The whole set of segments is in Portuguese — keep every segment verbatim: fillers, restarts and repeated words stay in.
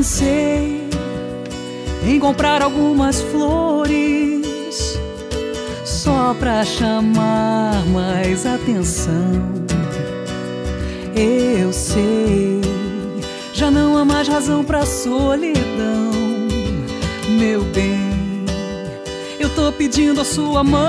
pensei em comprar algumas flores só pra chamar mais atenção. Eu sei, já não há mais razão pra solidão. Meu bem, eu tô pedindo a sua mão.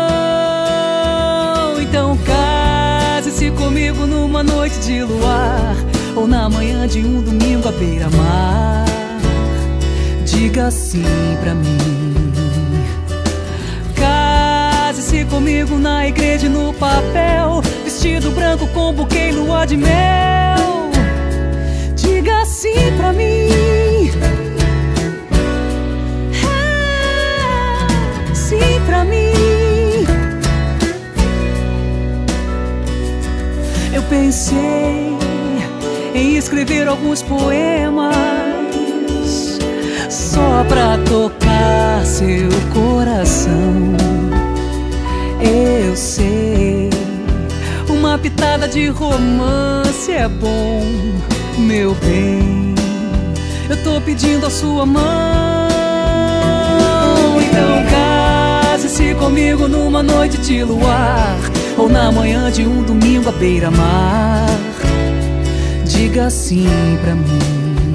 Então case-se comigo numa noite de luar, ou na manhã de um domingo à beira-mar. Diga sim pra mim. Case-se comigo na igreja e no papel, vestido branco com buquê e lua de mel. Diga sim pra mim. É, sim pra mim. Eu pensei em escrever alguns poemas só pra tocar seu coração. Eu sei, uma pitada de romance é bom, meu bem. Eu tô pedindo a sua mão. Então case-se comigo numa noite de luar, ou na manhã de um domingo à beira-mar. Diga sim pra mim.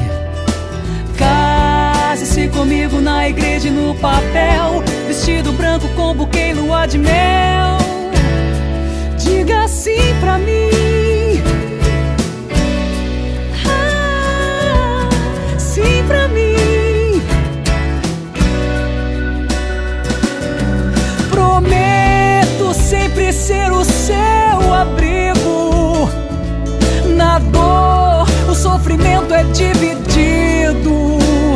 Case-se comigo na igreja e no papel, vestido branco com buquê e lua de mel. Diga sim pra mim. Ah, sim pra mim. Prometo sempre ser o seu abrigo. Na dor, o sofrimento é dividido.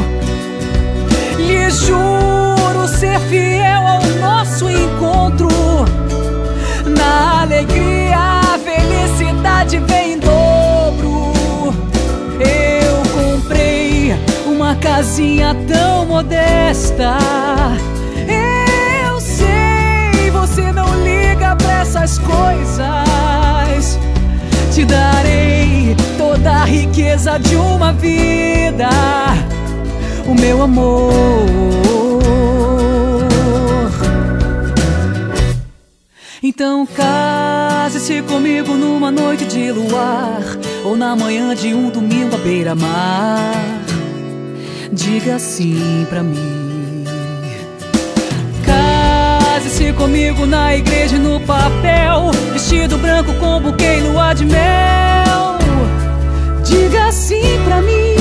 Lhe juro ser fiel ao nosso encontro. Na alegria, a felicidade vem em dobro. Eu comprei uma casinha tão modesta. Eu sei, você não liga pra essas coisas. Te darei toda a riqueza de uma vida, o meu amor. Então case-se comigo numa noite de luar, ou na manhã de um domingo à beira-mar. Diga sim pra mim. Case-se comigo na igreja e no papel, vestido branco com buquê e lua de mel. Diga sim pra mim.